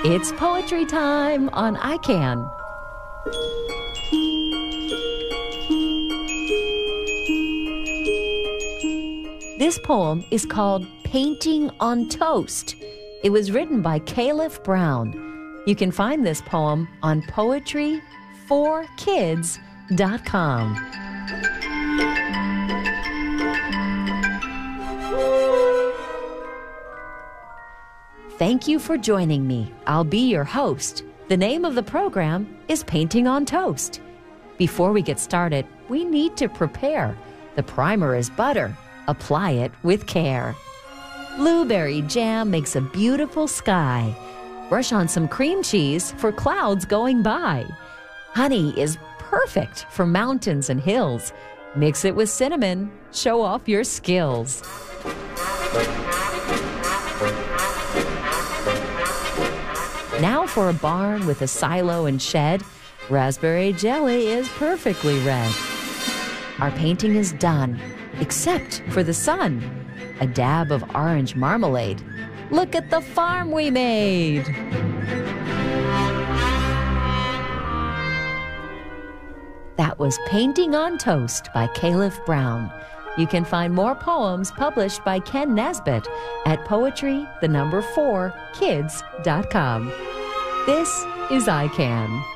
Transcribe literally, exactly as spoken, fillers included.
It's poetry time on I Can. This poem is called Painting on Toast. It was written by Caliph Brown. You can find this poem on poetry for kids dot com. Thank you for joining me. I'll be your host. The name of the program is Painting on Toast. Before we get started, we need to prepare. The primer is butter. Apply it with care. Blueberry jam makes a beautiful sky. Brush on some cream cheese for clouds going by. Honey is perfect for mountains and hills. Mix it with cinnamon. Show off your skills. Now for a barn with a silo and shed. Raspberry jelly is perfectly red. Our painting is done, except for the sun. A dab of orange marmalade. Look at the farm we made! That was Painting on Toast by Caliph Brown. You can find more poems published by Ken Nesbitt at poetry, the number four, kids dot com. This is I Can.